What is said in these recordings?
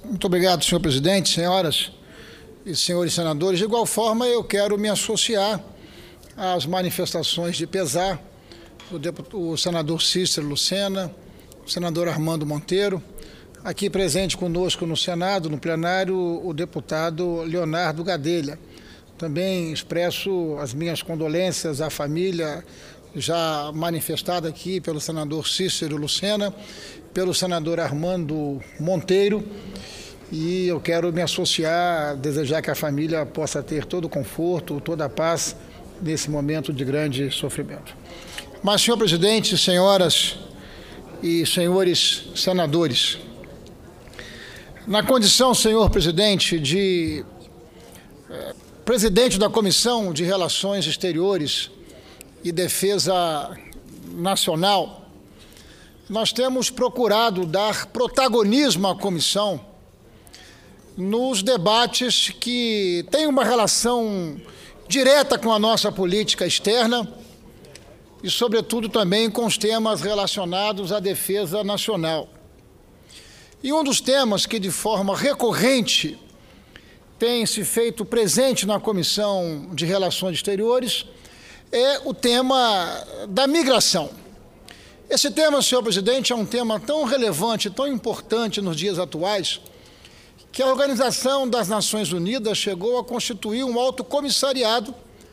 Muito obrigado, senhor presidente, senhoras e senhores senadores. De igual forma, eu quero me associar às manifestações de pesar do senador Cícero Lucena, o senador Armando Monteiro, aqui presente conosco no Senado, no plenário, o deputado Leonardo Gadelha. Também expresso as minhas condolências à família já manifestada aqui pelo senador Cícero Lucena, pelo senador Armando Monteiro, e eu quero me associar, desejar que a família possa ter todo o conforto, toda a paz nesse momento de grande sofrimento. Mas, senhor presidente, senhoras e senhores senadores, na condição, senhor presidente, de presidente da Comissão de Relações Exteriores e Defesa Nacional, nós temos procurado dar protagonismo à comissão nos debates que têm uma relação direta com a nossa política externa e, sobretudo, também com os temas relacionados à defesa nacional. E um dos temas que, de forma recorrente, tem se feito presente na Comissão de Relações Exteriores é o tema da migração. Esse tema, senhor presidente, é um tema tão relevante, tão importante nos dias atuais, que a Organização das Nações Unidas chegou a constituir um alto comissariado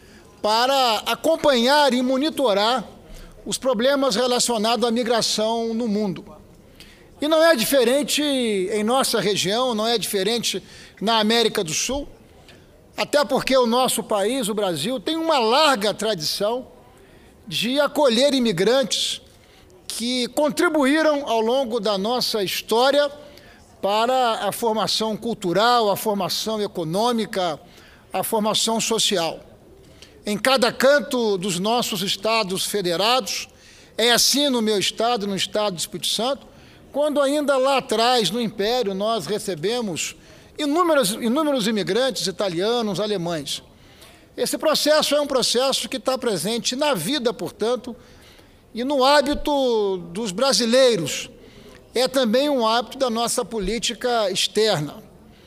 para acompanhar e monitorar os problemas relacionados à migração no mundo. E não é diferente em nossa região, não é diferente na América do Sul, até porque o nosso país, o Brasil, tem uma larga tradição de acolher imigrantes que contribuíram ao longo da nossa história para a formação cultural, a formação econômica, a formação social. Em cada canto dos nossos estados federados, é assim no meu estado, no estado do Espírito Santo, quando ainda lá atrás, no Império, nós recebemos inúmeros imigrantes italianos, alemães. Esse processo é um processo que está presente na vida, portanto, e no hábito dos brasileiros. É também um hábito da nossa política externa.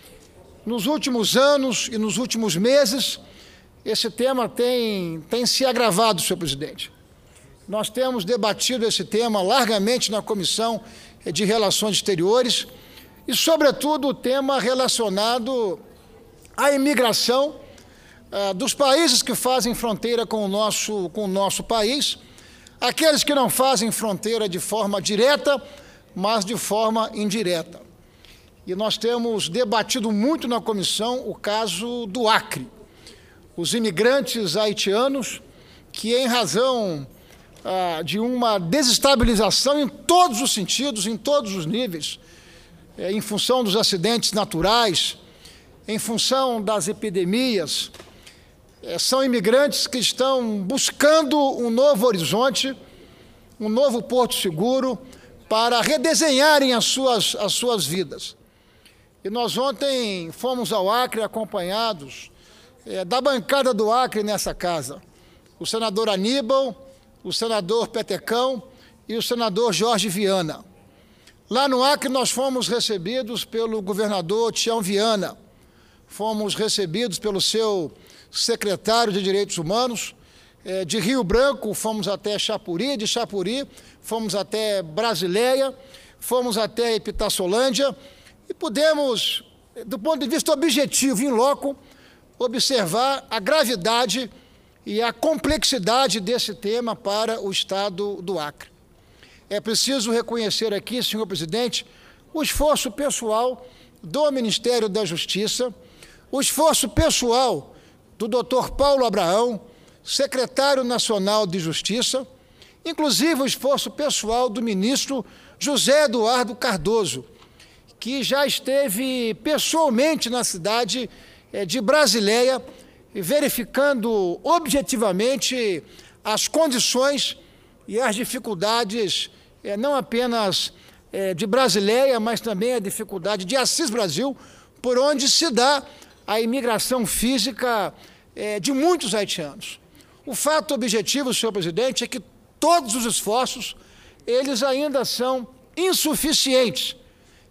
Nos últimos anos e nos últimos meses, esse tema tem se agravado, senhor presidente. Nós temos debatido esse tema largamente na Comissão de Relações Exteriores e, sobretudo, o tema relacionado à imigração dos países que fazem fronteira com o nosso país, aqueles que não fazem fronteira de forma direta, mas de forma indireta. E nós temos debatido muito na comissão o caso do Acre. Os imigrantes haitianos que, em razão de uma desestabilização em todos os sentidos, em todos os níveis, em função dos acidentes naturais, em função das epidemias, são imigrantes que estão buscando um novo horizonte, um novo porto seguro, para redesenharem as suas vidas. E nós ontem fomos ao Acre acompanhados da bancada do Acre nessa casa, o senador Aníbal, o senador Petecão e o senador Jorge Viana. Lá no Acre nós fomos recebidos pelo governador Tião Viana, fomos recebidos pelo seu secretário de Direitos Humanos. De Rio Branco fomos até Chapuri, de Chapuri fomos até Brasileia, fomos até Epitassolândia e pudemos, do ponto de vista objetivo, in loco, observar a gravidade e a complexidade desse tema para o estado do Acre. É preciso reconhecer aqui, senhor presidente, o esforço pessoal do Ministério da Justiça, o esforço pessoal do doutor Paulo Abraão, secretário nacional de Justiça, inclusive o esforço pessoal do ministro José Eduardo Cardoso, que já esteve pessoalmente na cidade de Brasileia, verificando objetivamente as condições e as dificuldades, não apenas de Brasileia, mas também a dificuldade de Assis Brasil, por onde se dá a imigração física de muitos haitianos. O fato objetivo, senhor presidente, é que todos os esforços, eles ainda são insuficientes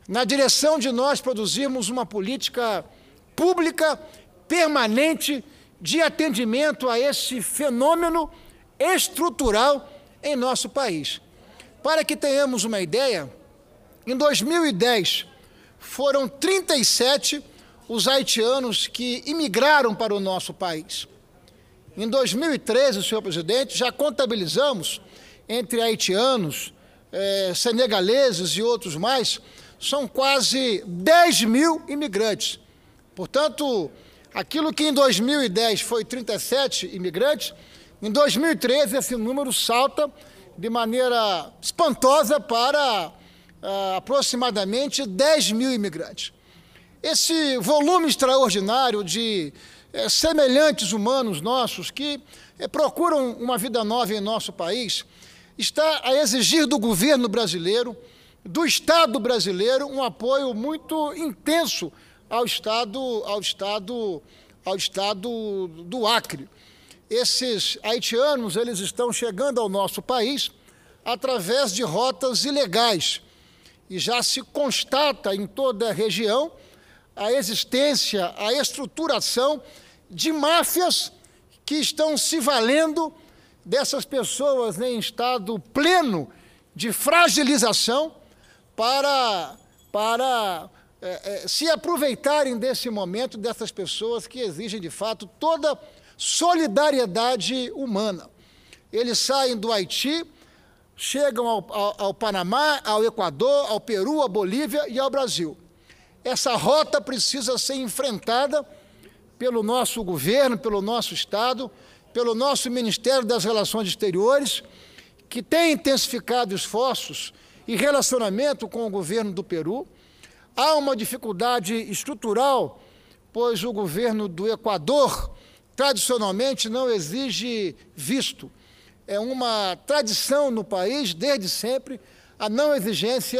na direção de nós produzirmos uma política pública permanente de atendimento a esse fenômeno estrutural em nosso país. Para que tenhamos uma ideia, em 2010 foram 37 os haitianos que imigraram para o nosso país. Em 2013, senhor presidente, já contabilizamos entre haitianos, senegaleses e outros mais, são quase 10 mil imigrantes. Portanto, aquilo que em 2010 foi 37 imigrantes, em 2013 esse número salta de maneira espantosa para aproximadamente 10 mil imigrantes. Esse volume extraordinário de semelhantes humanos nossos que procuram uma vida nova em nosso país está a exigir do governo brasileiro, do Estado brasileiro, um apoio muito intenso ao Estado do Acre. Esses haitianos, eles estão chegando ao nosso país através de rotas ilegais e já se constata em toda a região a existência, a estruturação de máfias que estão se valendo dessas pessoas em estado pleno de fragilização para se aproveitarem desse momento dessas pessoas que exigem, de fato, toda solidariedade humana. Eles saem do Haiti, chegam ao Panamá, ao Equador, ao Peru, à Bolívia e ao Brasil. Essa rota precisa ser enfrentada pelo nosso governo, pelo nosso Estado, pelo nosso Ministério das Relações Exteriores, que tem intensificado esforços e relacionamento com o governo do Peru. Há uma dificuldade estrutural, pois o governo do Equador, tradicionalmente, não exige visto. É uma tradição no país, desde sempre, a não exigência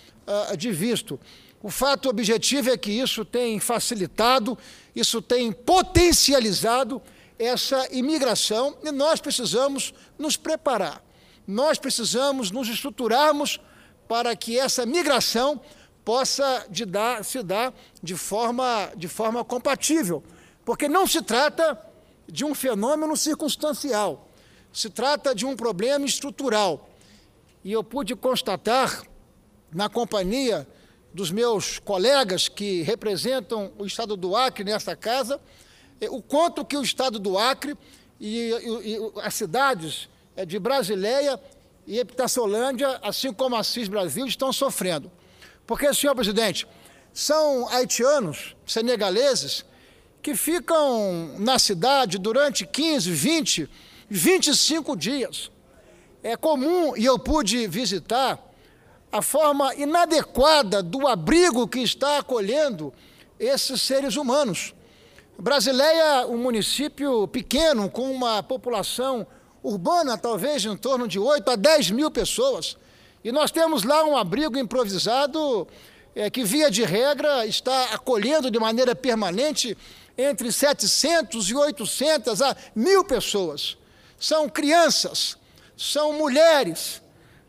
de visto. O fato objetivo é que isso tem facilitado, isso tem potencializado essa imigração e nós precisamos nos preparar. Nós precisamos nos estruturarmos para que essa migração possa se dar de forma compatível, porque não se trata de um fenômeno circunstancial, se trata de um problema estrutural. E eu pude constatar, na companhia dos meus colegas que representam o Estado do Acre nessa casa, o quanto que o Estado do Acre e as cidades de Brasileia e Epitaciolândia, assim como Assis Brasil, estão sofrendo. Porque, senhor presidente, são haitianos, senegaleses, que ficam na cidade durante 15, 20, 25 dias. É comum, e eu pude visitar, a forma inadequada do abrigo que está acolhendo esses seres humanos. Brasileia, um município pequeno, com uma população urbana, talvez em torno de 8 a 10 mil pessoas, e nós temos lá um abrigo improvisado que, via de regra, está acolhendo de maneira permanente entre 700 e 800 a 1.000 pessoas. São crianças, são mulheres,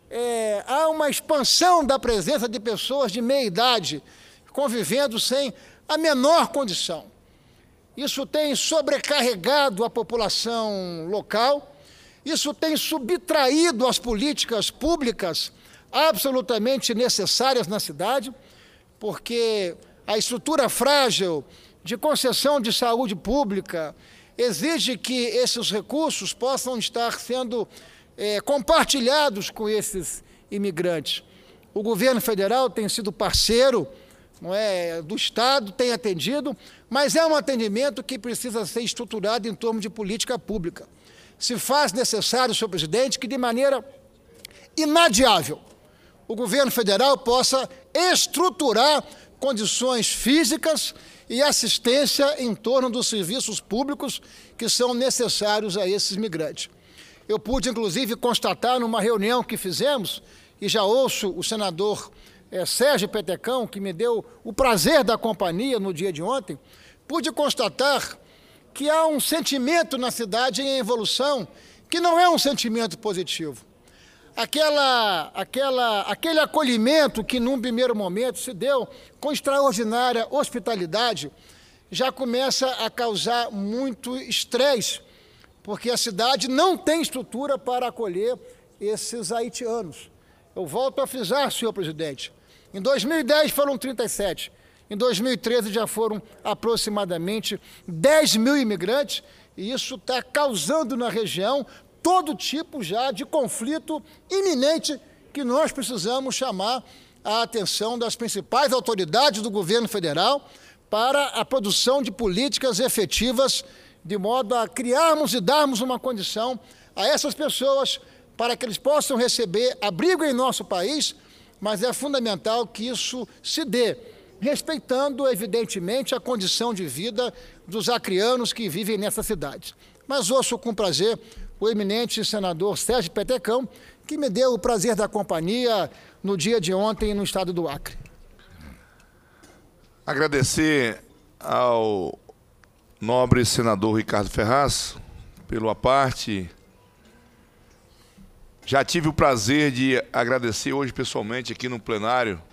há uma expansão da presença de pessoas de meia idade convivendo sem a menor condição. Isso tem sobrecarregado a população local, isso tem subtraído as políticas públicas absolutamente necessárias na cidade, porque a estrutura frágil de concessão de saúde pública exige que esses recursos possam estar sendo compartilhados com esses imigrantes. O governo federal tem sido parceiro, do Estado, tem atendido, mas é um atendimento que precisa ser estruturado em torno de política pública. Se faz necessário, senhor presidente, que de maneira inadiável o governo federal possa estruturar condições físicas e assistência em torno dos serviços públicos que são necessários a esses migrantes. Eu pude, inclusive, constatar numa reunião que fizemos, e já ouço o senador Sérgio Petecão, que me deu o prazer da companhia no dia de ontem, pude constatar que há um sentimento na cidade em evolução que não é um sentimento positivo. aquele acolhimento que, num primeiro momento, se deu com extraordinária hospitalidade, já começa a causar muito estresse, porque a cidade não tem estrutura para acolher esses haitianos. Eu volto a frisar, senhor presidente, em 2010 foram 37, em 2013 já foram aproximadamente 10 mil imigrantes, e isso está causando na região todo tipo já de conflito iminente que nós precisamos chamar a atenção das principais autoridades do governo federal para a produção de políticas efetivas, de modo a criarmos e darmos uma condição a essas pessoas para que eles possam receber abrigo em nosso país, mas é fundamental que isso se dê, respeitando, evidentemente, a condição de vida dos acrianos que vivem nessa cidade. Mas ouço com prazer o eminente senador Sérgio Petecão, que me deu o prazer da companhia no dia de ontem no estado do Acre. Agradecer ao nobre senador Ricardo Ferraz pela parte. Já tive o prazer de agradecer hoje pessoalmente aqui no plenário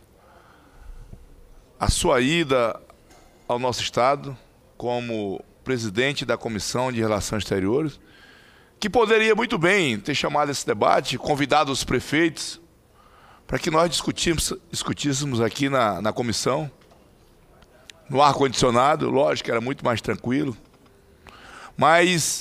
a sua ida ao nosso estado como presidente da Comissão de Relações Exteriores, que poderia muito bem ter chamado esse debate, convidado os prefeitos, para que nós discutíssemos aqui na comissão, no ar-condicionado, lógico que era muito mais tranquilo, mas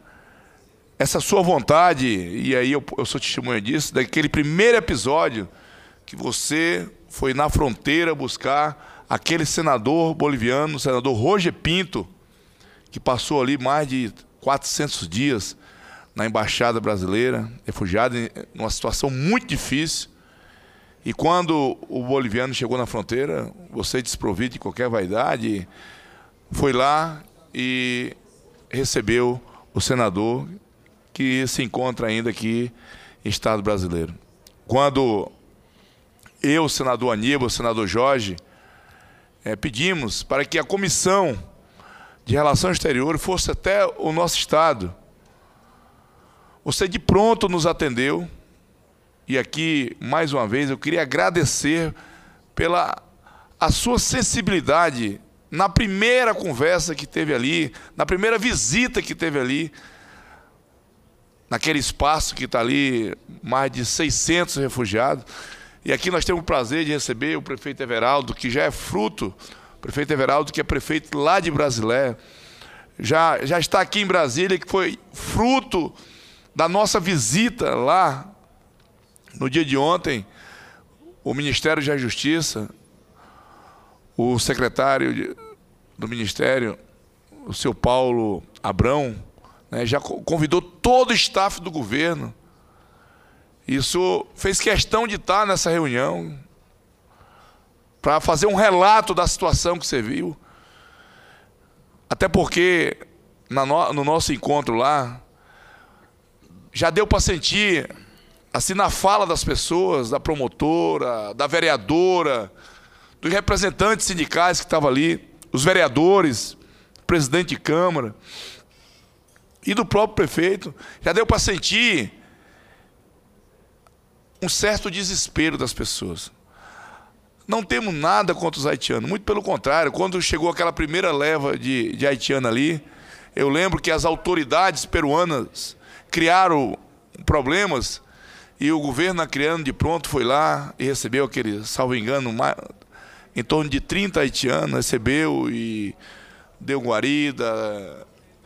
essa sua vontade, e aí eu sou testemunha disso, daquele primeiro episódio que você foi na fronteira buscar aquele senador boliviano, o senador Roger Pinto, que passou ali mais de 400 dias na Embaixada Brasileira, refugiado, numa situação muito difícil. E quando o boliviano chegou na fronteira, você, desprovido de qualquer vaidade, foi lá e recebeu o senador que se encontra ainda aqui em Estado brasileiro. Quando eu, o senador Aníbal, o senador Jorge, pedimos para que a Comissão de Relações Exteriores fosse até o nosso estado, você de pronto nos atendeu, e aqui, mais uma vez, eu queria agradecer pela a sua sensibilidade na primeira conversa que teve ali, na primeira visita que teve ali, naquele espaço que está ali, mais de 600 refugiados. E aqui nós temos o prazer de receber o prefeito Everaldo, que já é fruto, o prefeito Everaldo, que é prefeito lá de Brasilé, já está aqui em Brasília, que foi fruto da nossa visita lá, no dia de ontem, o Ministério da Justiça, o secretário do Ministério, o seu Paulo Abrão, já convidou todo o staff do governo. Isso fez questão de estar nessa reunião para fazer um relato da situação que você viu. Até porque, no nosso encontro lá, já deu para sentir, assim, na fala das pessoas, da promotora, da vereadora, dos representantes sindicais que estavam ali, os vereadores, o presidente de Câmara e do próprio prefeito, já deu para sentir um certo desespero das pessoas. Não temos nada contra os haitianos, muito pelo contrário. Quando chegou aquela primeira leva de haitianos ali, eu lembro que as autoridades peruanas criaram problemas e o governo acreano de pronto foi lá e recebeu aquele, salvo engano, em torno de 30 haitianos, recebeu e deu guarida.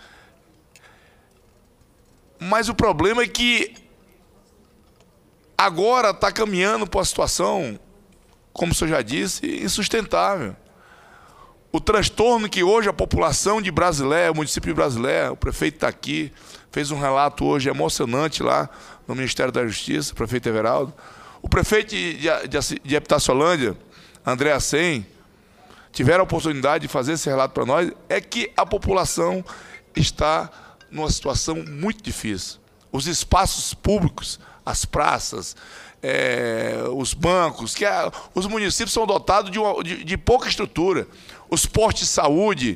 Mas o problema é que agora está caminhando para uma situação, como o senhor já disse, insustentável. O transtorno que hoje a população de Brasilé, o município de Brasilé, o prefeito está aqui, fez um relato hoje emocionante lá no Ministério da Justiça, o prefeito Everaldo. O prefeito de Epitaciolândia, André Assem, tiveram a oportunidade de fazer esse relato para nós, é que a população está numa situação muito difícil. Os espaços públicos, as praças, os bancos, os municípios são dotados de pouca estrutura. Os postos de saúde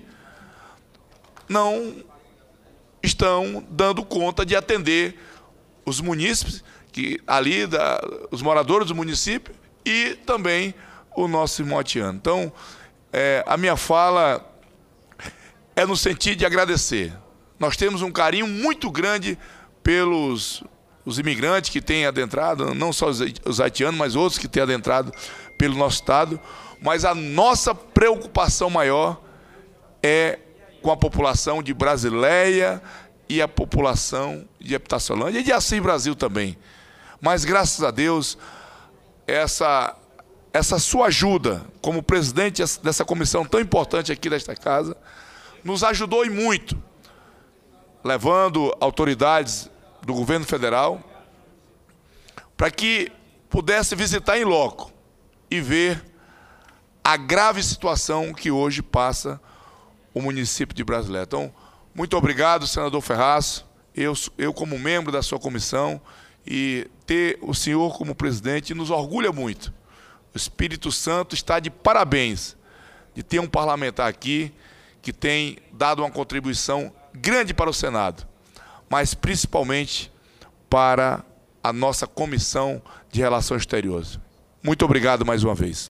não estão dando conta de atender os munícipes que ali os moradores do município e também o nosso irmão haitiano. Então, a minha fala é no sentido de agradecer. Nós temos um carinho muito grande pelos os imigrantes que têm adentrado, não só os haitianos, mas outros que têm adentrado pelo nosso estado, mas a nossa preocupação maior é com a população de Brasileia e a população de Epitaciolândia e de Assis Brasil também. Mas, graças a Deus, essa sua ajuda como presidente dessa comissão tão importante aqui desta casa nos ajudou e muito, levando autoridades do governo federal para que pudesse visitar em loco e ver a grave situação que hoje passa o município de Brasileia. Então, muito obrigado, senador Ferraz, eu como membro da sua comissão, e ter o senhor como presidente nos orgulha muito. O Espírito Santo está de parabéns de ter um parlamentar aqui que tem dado uma contribuição grande para o Senado, mas principalmente para a nossa Comissão de Relações Exteriores. Muito obrigado mais uma vez.